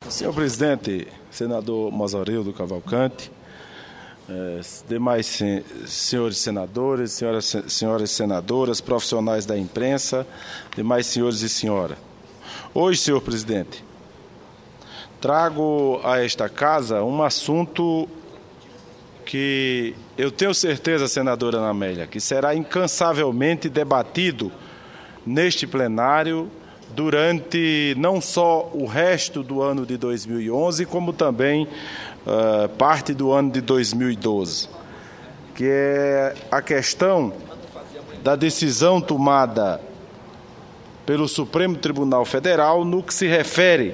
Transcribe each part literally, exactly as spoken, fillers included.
Senhor presidente, senador Mozarildo Cavalcante, eh, demais sen senhores senadores, senhoras, senhoras senadoras, profissionais da imprensa, demais senhores e senhora. Hoje, senhor presidente, trago a esta casa um assunto que eu tenho certeza, senadora Ana Amélia, que será incansavelmente debatido neste plenário durante não só o resto do ano de dois mil e onze, como também uh, parte do ano de dois mil e doze, que é a questão da decisão tomada pelo Supremo Tribunal Federal no que se refere,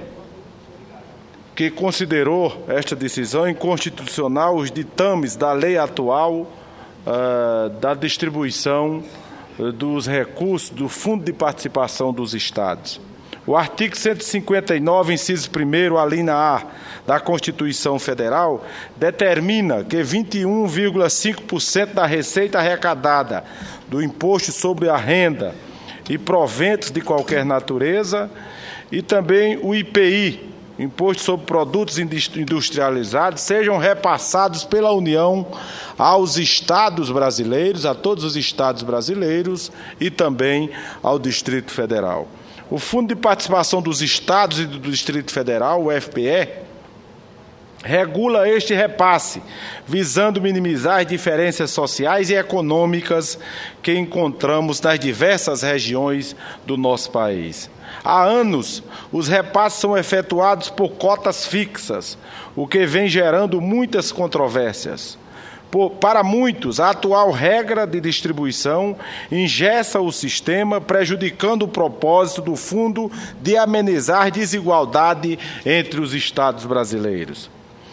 que considerou esta decisão inconstitucional os ditames da lei atual uh, da distribuição dos recursos do Fundo de Participação dos Estados. O artigo cento e cinquenta e nove, inciso primeiro, a linha A da Constituição Federal, determina que vinte e um vírgula cinco por cento da receita arrecadada do imposto sobre a renda e proventos de qualquer natureza, e também o I P I, Imposto sobre Produtos Industrializados, sejam repassados pela União aos estados brasileiros, a todos os estados brasileiros e também ao Distrito Federal. O Fundo de Participação dos Estados e do Distrito Federal, o F P E, regula este repasse, visando minimizar as diferenças sociais e econômicas que encontramos nas diversas regiões do nosso país. Há anos, os repasses são efetuados por cotas fixas, o que vem gerando muitas controvérsias. Por, para muitos, a atual regra de distribuição engessa o sistema, prejudicando o propósito do fundo de amenizar desigualdade entre os estados brasileiros.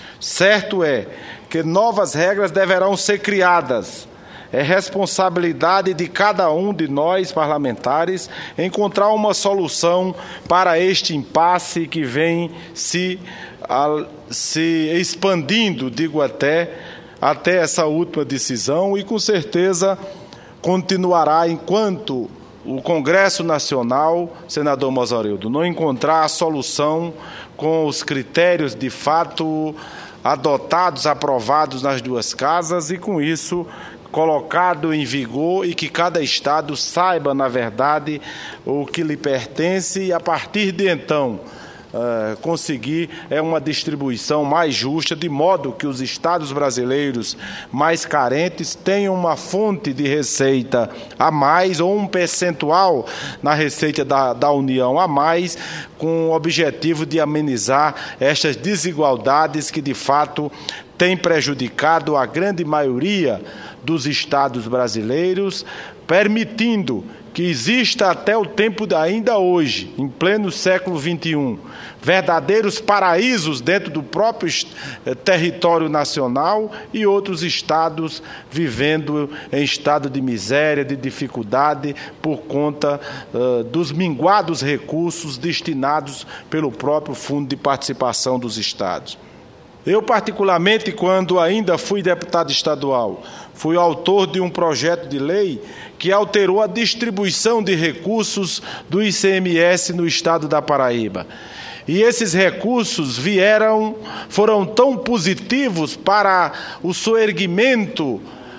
Certo é que novas regras deverão ser criadas. É responsabilidade de cada um de nós, parlamentares, encontrar uma solução para este impasse que vem se, a, se expandindo, digo até, até essa última decisão, e com certeza continuará enquanto o Congresso Nacional, senador Mozarildo, não encontrar a solução com os critérios de fato adotados, aprovados nas duas casas, e com isso colocado em vigor, e que cada estado saiba, na verdade, o que lhe pertence, e a partir de então uh, conseguir é uma distribuição mais justa, de modo que os estados brasileiros mais carentes tenham uma fonte de receita a mais, ou um percentual na receita da, da União a mais, com o objetivo de amenizar estas desigualdades que, de fato, têm prejudicado a grande maioria dos estados brasileiros, permitindo que exista até o tempo de ainda hoje, em pleno século vinte e um, verdadeiros paraísos dentro do próprio território nacional, e outros estados vivendo em estado de miséria, de dificuldade, por conta uh, dos minguados recursos destinados pelo próprio Fundo de Participação dos Estados. Eu, particularmente, quando ainda fui deputado estadual, fui autor de um projeto de lei que alterou a distribuição de recursos do I C M S no estado da Paraíba. E esses recursos vieram, foram tão positivos para o soerguimento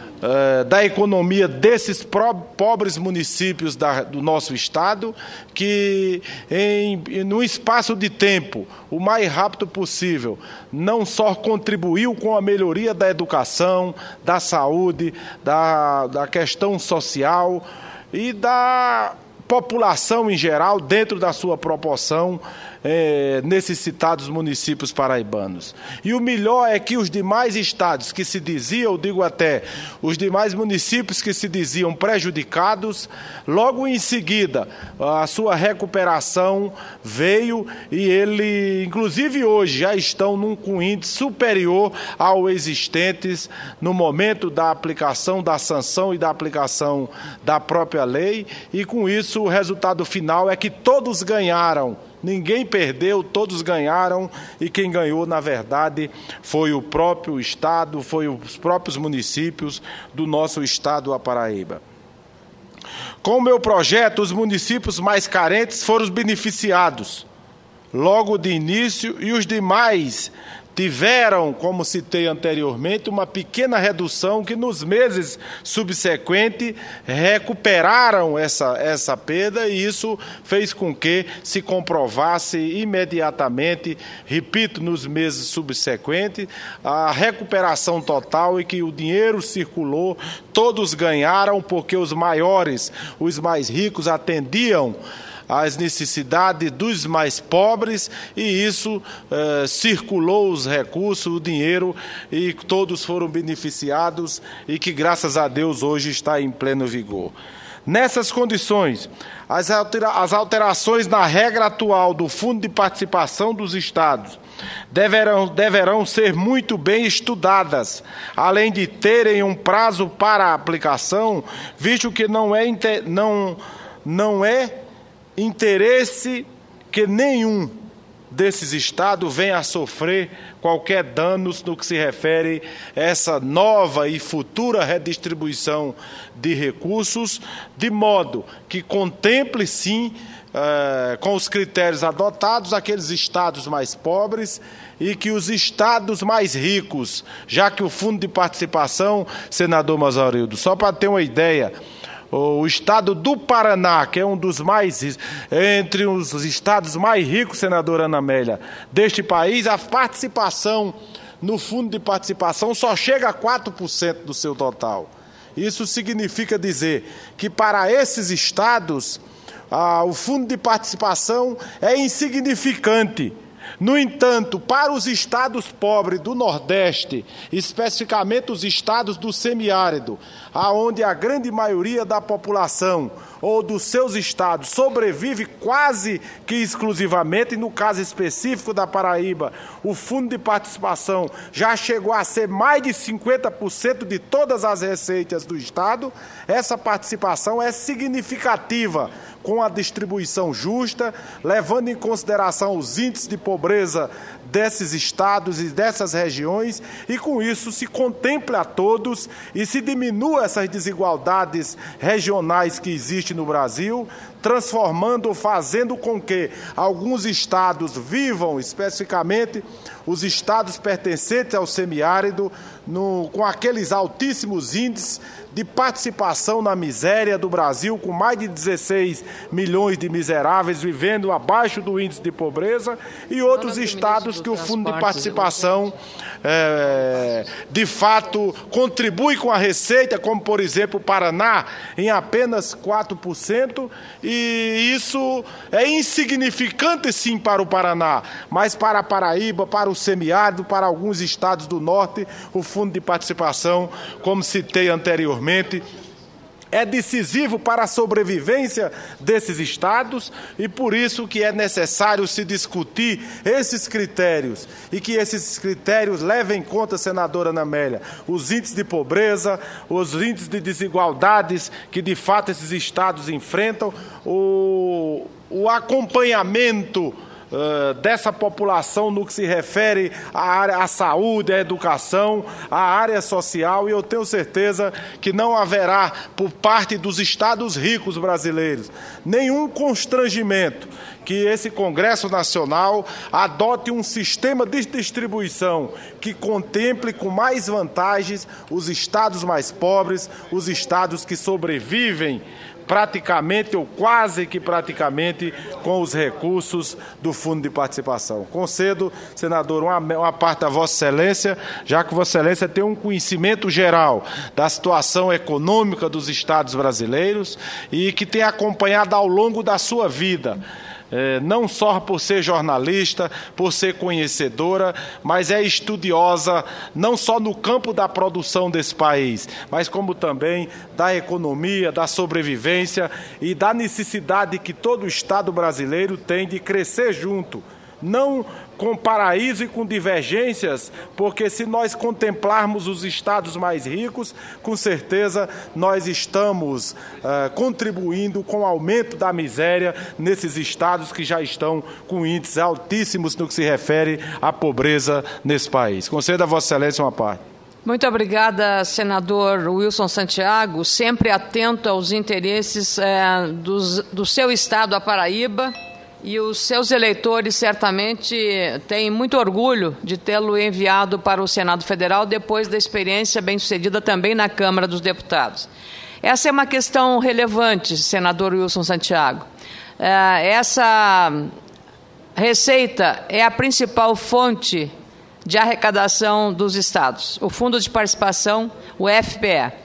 uh, da economia desses pobres municípios da, do nosso estado, que em, em um espaço de tempo, o mais rápido possível, não só contribuiu com a melhoria da educação, da saúde, da, da questão social e da população em geral, dentro da sua proporção, é, nesses citados municípios paraibanos. E o melhor é que os demais estados que se diziam, digo até, os demais municípios que se diziam prejudicados, logo em seguida, a sua recuperação veio, e ele, inclusive hoje, já estão num com índice superior ao existentes no momento da aplicação da sanção e da aplicação da própria lei, e com isso o resultado final é que todos ganharam. Ninguém perdeu, todos ganharam, e quem ganhou, na verdade, foi o próprio estado, foi os próprios municípios do nosso estado, a Paraíba. Com o meu projeto, os municípios mais carentes foram os beneficiados. logo de início, e os demais tiveram, como citei anteriormente, uma pequena redução que nos meses subsequentes recuperaram essa, essa perda, e isso fez com que se comprovasse imediatamente, repito, nos meses subsequentes, a recuperação total e que o dinheiro circulou, todos ganharam, porque os maiores, os mais ricos atendiam as necessidades dos mais pobres, e isso eh, circulou os recursos, o dinheiro, e todos foram beneficiados, e que graças a Deus hoje está em pleno vigor. Nessas condições, as, altera as alterações na regra atual do Fundo de Participação dos Estados deverão, deverão ser muito bem estudadas, além de terem um prazo para a aplicação, visto que não é, não, não é interesse que nenhum desses estados venha a sofrer qualquer danos no que se refere a essa nova e futura redistribuição de recursos, de modo que contemple, sim, eh, com os critérios adotados, aqueles estados mais pobres, e que os estados mais ricos, já que o Fundo de Participação, senador Massarildo, só para ter uma ideia, o estado do Paraná, que é um dos mais, entre os estados mais ricos, senadora Ana Amélia, deste país, a participação no Fundo de Participação só chega a quatro por cento do seu total. Isso significa dizer que para esses estados, ah, o Fundo de Participação é insignificante. No entanto, para os estados pobres do Nordeste, especificamente os estados do semiárido, aonde a grande maioria da população ou dos seus estados sobrevive quase que exclusivamente, no caso específico da Paraíba, o Fundo de Participação já chegou a ser mais de cinquenta por cento de todas as receitas do estado. Essa participação é significativa, com a distribuição justa, levando em consideração os índices de pobreza desses estados e dessas regiões, e com isso se contempla a todos e se diminua essas desigualdades regionais que existem no Brasil, transformando ou fazendo com que alguns estados vivam, especificamente os estados pertencentes ao semiárido, no, com aqueles altíssimos índices de participação na miséria do Brasil, com mais de dezesseis milhões de miseráveis vivendo abaixo do índice de pobreza, e outros estados que o Fundo de Participação, é, de fato, contribui com a receita, como, por exemplo, o Paraná, em apenas quatro por cento, e isso é insignificante, sim, para o Paraná, mas para a Paraíba, para o semiárido, para alguns estados do Norte, o Fundo de Participação, como citei anteriormente, é decisivo para a sobrevivência desses estados, e por isso que é necessário se discutir esses critérios, e que esses critérios levem em conta, senadora Ana Amélia, os índices de pobreza, os índices de desigualdades que de fato esses estados enfrentam, o, o acompanhamento Uh, dessa população no que se refere à área, à saúde, à educação, à área social, e eu tenho certeza que não haverá, por parte dos estados ricos brasileiros, nenhum constrangimento que esse Congresso Nacional adote um sistema de distribuição que contemple com mais vantagens os estados mais pobres, os estados que sobrevivem praticamente ou quase que praticamente com os recursos do Fundo de Participação. Concedo, senador, uma, uma parte a Vossa Excelência, já que Vossa Excelência tem um conhecimento geral da situação econômica dos estados brasileiros e que tem acompanhado ao longo da sua vida, É, não só por ser jornalista, por ser conhecedora, mas é estudiosa não só no campo da produção desse país, mas como também da economia, da sobrevivência e da necessidade que todo o Estado brasileiro tem de crescer junto, não com paraíso e com divergências, porque se nós contemplarmos os estados mais ricos, com certeza nós estamos uh, contribuindo com o aumento da miséria nesses estados que já estão com índices altíssimos no que se refere à pobreza nesse país. Conceda a Vossa Excelência uma parte. Muito obrigada, senador Wilson Santiago, sempre atento aos interesses é, dos, do seu estado, a Paraíba, e os seus eleitores certamente têm muito orgulho de tê-lo enviado para o Senado Federal depois da experiência bem-sucedida também na Câmara dos Deputados. Essa é uma questão relevante, senador Wilson Santiago. Essa receita é a principal fonte de arrecadação dos estados, o Fundo de Participação, o F P E.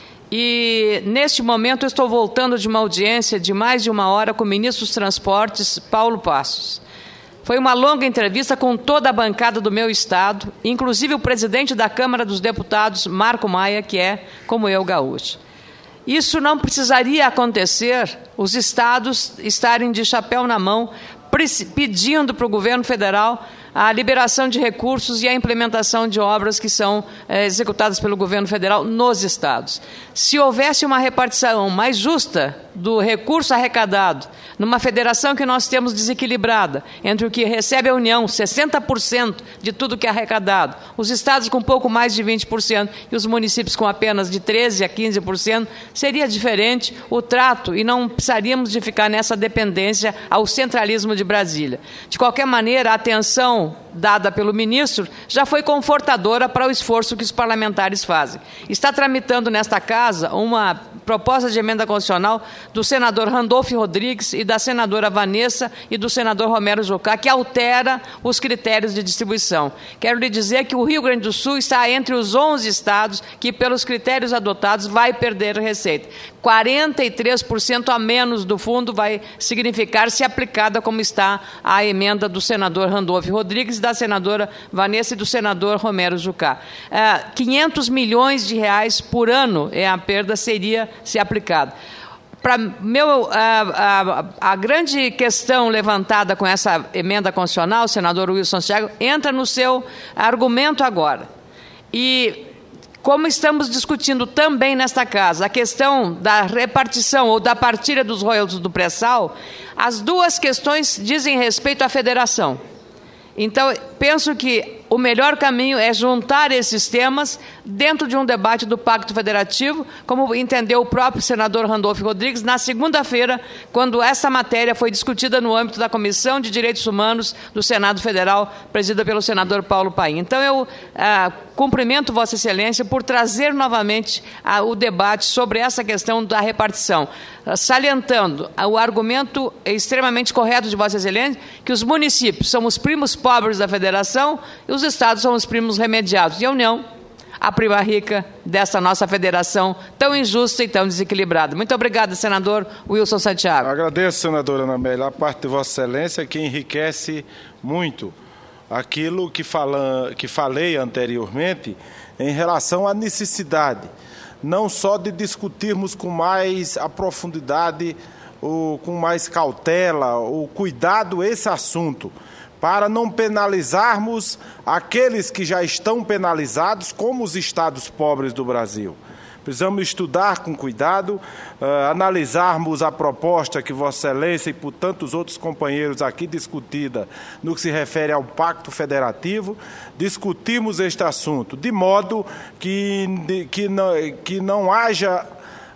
E, neste momento, eu estou voltando de uma audiência de mais de uma hora com o ministro dos Transportes, Paulo Passos. Foi uma longa entrevista com toda a bancada do meu estado, inclusive o presidente da Câmara dos Deputados, Marco Maia, que é, como eu, gaúcho. Isso não precisaria acontecer, os estados estarem de chapéu na mão, pedindo para o governo federal a liberação de recursos e a implementação de obras que são é, executadas pelo governo federal nos estados. Se houvesse uma repartição mais justa do recurso arrecadado, numa federação que nós temos desequilibrada, entre o que recebe a União, sessenta por cento de tudo que é arrecadado, os estados com pouco mais de vinte por cento e os municípios com apenas de treze por cento a quinze por cento, seria diferente o trato e não precisaríamos de ficar nessa dependência ao centralismo de Brasília. De qualquer maneira, a atenção dada pelo ministro já foi confortadora para o esforço que os parlamentares fazem. Está tramitando nesta casa uma proposta de emenda constitucional do senador Randolfo Rodrigues e da senadora Vanessa e do senador Romero Jucá, que altera os critérios de distribuição. Quero lhe dizer que o Rio Grande do Sul está entre os onze estados que, pelos critérios adotados, vai perder receita. quarenta e três por cento a menos do fundo vai significar se aplicada como está a emenda do senador Randolfo Rodrigues, da senadora Vanessa e do senador Romero Jucá. Uh, quinhentos milhões de reais por ano é a perda, seria se aplicado. Para meu, a, a, a grande questão levantada com essa emenda constitucional, senador Wilson Santiago, entra no seu argumento agora. E como estamos discutindo também nesta casa a questão da repartição ou da partilha dos royalties do pré-sal, as duas questões dizem respeito à federação. Então, penso que o melhor caminho é juntar esses temas dentro de um debate do Pacto Federativo, como entendeu o próprio senador Randolfo Rodrigues, na segunda-feira, quando essa matéria foi discutida no âmbito da Comissão de Direitos Humanos do Senado Federal, presidida pelo senador Paulo Paim. Então, eu ah, cumprimento Vossa Excelência por trazer novamente ah, o debate sobre essa questão da repartição, ah, salientando ah, o argumento extremamente correto de Vossa Excelência, que os municípios são os primos pobres da federação e os estados são os primos remediados. E a União, a prima rica dessa nossa federação tão injusta e tão desequilibrada. Muito obrigada, senador Wilson Santiago. Agradeço, senadora Ana Amélia, a parte de Vossa Excelência, que enriquece muito aquilo que, fala, que falei anteriormente em relação à necessidade, não só de discutirmos com mais a profundidade, ou com mais cautela, ou cuidado esse assunto, para não penalizarmos aqueles que já estão penalizados, como os estados pobres do Brasil. Precisamos estudar com cuidado, uh, analisarmos a proposta que Vossa Excelência e por tantos outros companheiros aqui discutida no que se refere ao Pacto Federativo, discutirmos este assunto, de modo que, de, que, não, que não haja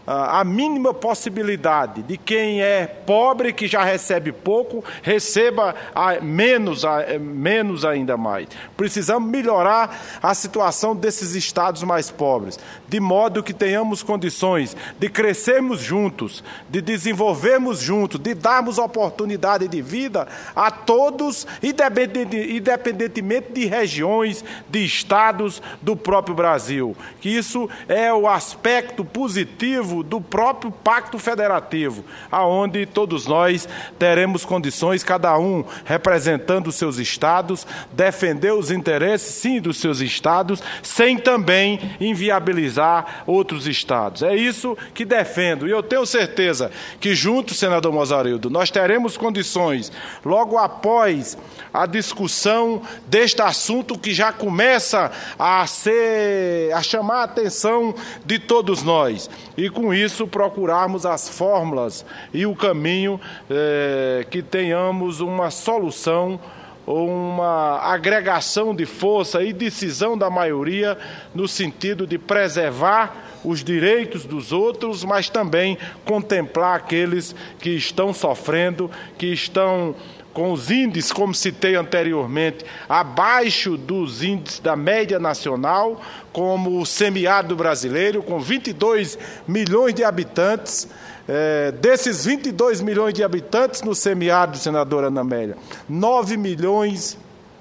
a mínima possibilidade de quem é pobre, que já recebe pouco, receba menos, menos ainda mais. Precisamos melhorar a situação desses estados mais pobres, de modo que tenhamos condições de crescermos juntos, de desenvolvermos juntos, de darmos oportunidade de vida a todos, independentemente de regiões, de estados do próprio Brasil. Que isso é o aspecto positivo do próprio Pacto Federativo, aonde todos nós teremos condições, cada um representando os seus estados, defender os interesses, sim, dos seus estados, sem também inviabilizar outros estados. É isso que defendo, e eu tenho certeza que juntos, senador Mozarildo, nós teremos condições, logo após a discussão deste assunto que já começa a ser, a chamar a atenção de todos nós, e com isso procurarmos as fórmulas e o caminho eh, que tenhamos uma solução ou uma agregação de força e decisão da maioria no sentido de preservar os direitos dos outros, mas também contemplar aqueles que estão sofrendo, que estão com os índices, como citei anteriormente, abaixo dos índices da média nacional, como o semiárido brasileiro, com vinte e dois milhões de habitantes. É, desses vinte e dois milhões de habitantes no semiárido, senadora Ana Amélia, nove milhões,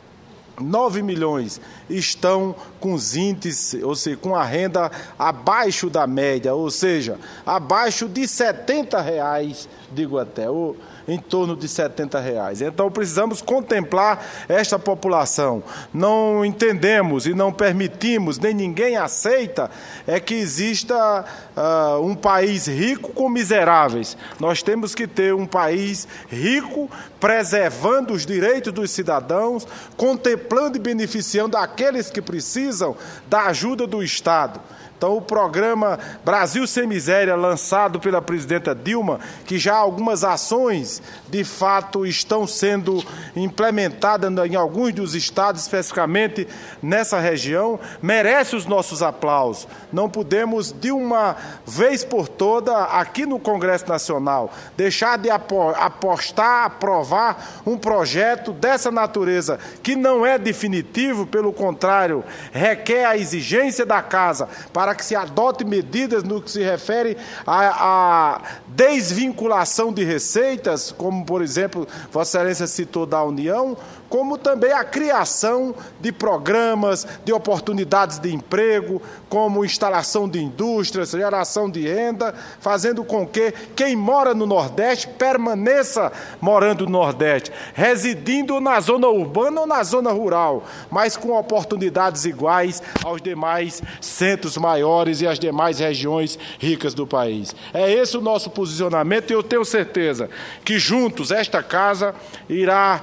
nove milhões estão com os índices, ou seja, com a renda abaixo da média, ou seja, abaixo de setenta reais, digo até, ou em torno de setenta reais. Então precisamos contemplar esta população. Não entendemos e não permitimos, nem ninguém aceita, é que exista uh, um país rico com miseráveis. Nós temos que ter um país rico, preservando os direitos dos cidadãos, contemplando e beneficiando aqueles que precisam da ajuda do Estado. Então, o programa Brasil Sem Miséria, lançado pela presidenta Dilma, que já algumas ações, de fato, estão sendo implementadas em alguns dos estados, especificamente nessa região, merece os nossos aplausos. Não podemos, de uma vez por toda, aqui no Congresso Nacional, deixar de apostar, aprovar um projeto dessa natureza, que não é definitivo, pelo contrário, requer a exigência da Casa para para que se adote medidas no que se refere à, à desvinculação de receitas, como, por exemplo, Vossa Excelência citou da União, como também a criação de programas, de oportunidades de emprego, como instalação de indústrias, geração de renda, fazendo com que quem mora no Nordeste permaneça morando no Nordeste, residindo na zona urbana ou na zona rural, mas com oportunidades iguais aos demais centros maiores e às demais regiões ricas do país. É esse o nosso posicionamento e eu tenho certeza que juntos esta Casa irá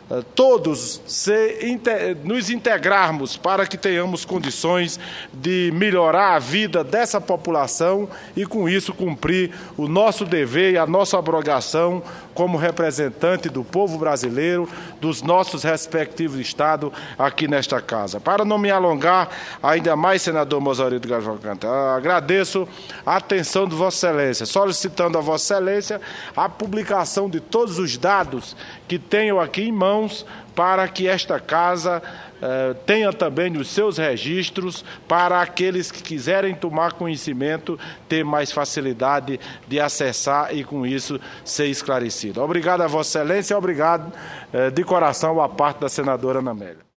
todos se, nos integrarmos para que tenhamos condições de melhorar a vida dessa população e, com isso, cumprir o nosso dever e a nossa obrigação como representante do povo brasileiro, dos nossos respectivos estados aqui nesta Casa. Para não me alongar ainda mais, senador Mosarito Cavalcante, agradeço a atenção de Vossa Excelência, solicitando a Vossa Excelência a publicação de todos os dados que tenho aqui em mãos, para que esta Casa eh, tenha também os seus registros, para aqueles que quiserem tomar conhecimento, ter mais facilidade de acessar e, com isso, ser esclarecido. Obrigado a Vossa Excelência e obrigado eh, de coração à parte da senadora Ana Amélia.